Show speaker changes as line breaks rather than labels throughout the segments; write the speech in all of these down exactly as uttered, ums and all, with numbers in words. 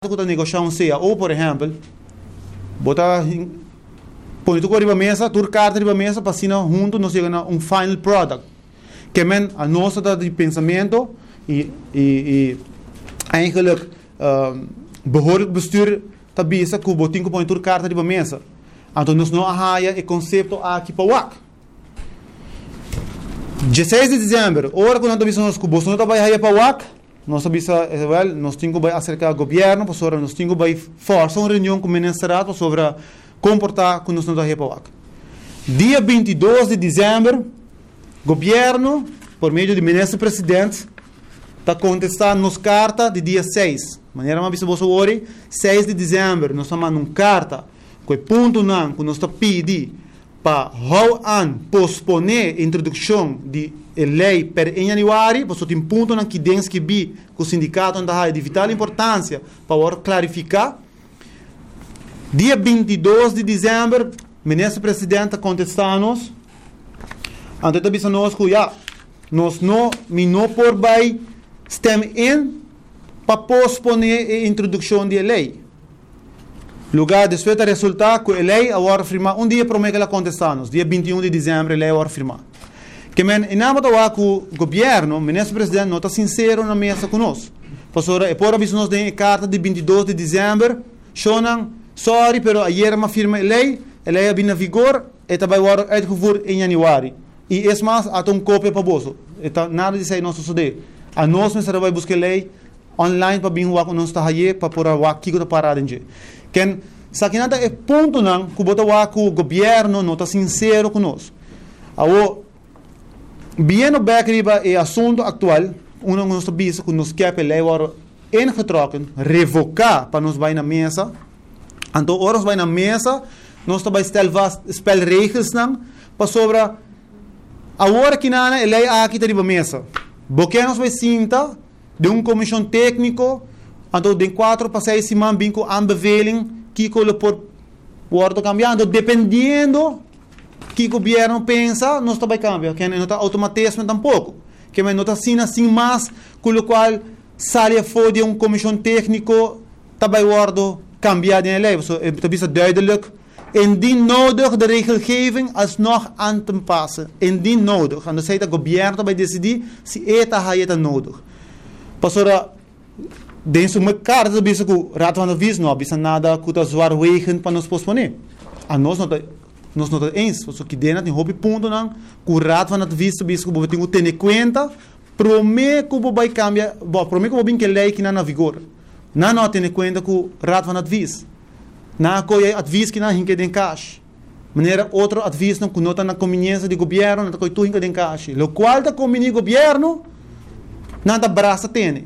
que negociação seja, ou por exemplo, botar põe tu arriba a mesa, tu carta arriba a mesa para assinar junto, nós chegamos a um final product, que men a nossa de pensamento e e e eigenlijk uh, behoorlijk bestuur tabisa que botinho põe tu carta arriba a mesa, então nós não arraia o conceito aqui para o ac. dezesseis de dezembro, hora quando nós visamos que o Bolsonaro está vai para o ac. Nós sabisa, well, nós temos que acercar ao governo, para sobre nós temos que forçar uma reunião com o ministério sobre comportar com nós não da para dia vinte e dois de dezembro, governo por meio do ministro-presidente está contestando nos carta de dia seis. Maneira mais você ori, seis de dezembro, nós estamos mandando uma carta com o ponto não, que nós está pedindo para how an posponer a introdução de lei per januari, posso ter um ponto na que dens que bi com o sindicato anda de vital importância para clarificar. Dia vinte e dois de dezembro, o ministro-presidente contesta-nos, então está nós que já, nós não, me não por vai stem in para posponer a introdução de lei. Lugar depois de resultar que a lei agora firmar um dia promete que ela contesta-nos, dia vinte e um de dezembro a lei agora firmar. Que men em nome do governo, o ministro-presidente não está sincero na mesa conosco. Pastor, é por aviso nos tem a carta de vinte e dois de dezembro, chonan, sorry, pero ayer ma firma a lei, a lei vem na vigor, e está vai agora uitgevoerd em januari. E é mais, há uma cópia para você. Então, nada disso aí não sucede. A nós, nós vai buscar a lei online para vir o que nós está aí, para pôr o que está parado em dia. Que sa que nada é ponto não que o governo não está sincero conosco. Ao bem no backriba é assunto atual, um dos nossos bichos que nos quer lei agora ingetrokken, revocar para nos vai na mesa. Então, horas vai na mesa, nós também stelvas spelregels não para sobre a hora que nada a lei aqui está na mesa. Porque nós vai sinta de um comissão técnico. Então, de quatro para seis semanas, vem com aanbeveling, que ele pode pode cambiar. Então, dependendo que o governo pensa, nós também cambia. Que não está automatismo tampouco. Que não está assim, assim, mas com o qual sai fora de um comissão técnico, também pode cambiar de lei. So, het is duidelijk. Indien nodig de regelgeving alsnog aan te passen. Indien nodig. En dan zei het governo também decidir se eta é nodig. Pastora, dentro do mercado, a bisa que o rato van de vis não, bisa nada que o zwaar wegen para nos posponer. A nós não nós não eens, porque que dentro tem hobby ponto não, que o rato van de vis, bisa que o tem que ter conta, promete que o vai cambiar, bom, promete que o vai que lei que não na vigor. Não não tem conta que o rato van de vis. Não coi advies que não hinke den cash. Maneira outro advies não que não está na conveniência do governo, não coi tu hinke den cash. Lo qual da conveni governo, nada braça tem.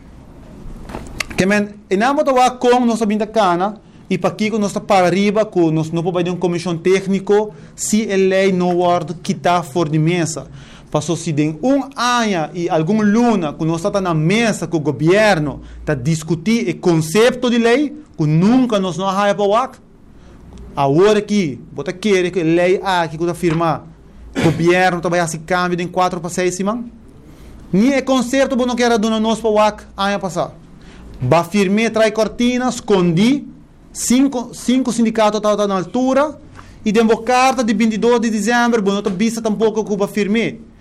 Que men, em nome do com nós sabemos cana e para que nós está para arriba que nós não podemos uma comissão técnica se a lei não for quitar fora de mesa. Passou se tem um ano e algum luna que nós está na mesa com o governo para discutir o conceito de lei que nunca nós não arraia para o ac. Agora que bota querer que a lei aqui que está firmar o governo também assim cambia de quatro para seis semanas. Nem é concerto que não quer dar nós para o ac ano passado. Ba firme trai cortina, escondi, cinco, cinco sindicatos estavam na altura, e deu carta de vinte e dois de dezembro, não está vista tampouco que ba firme.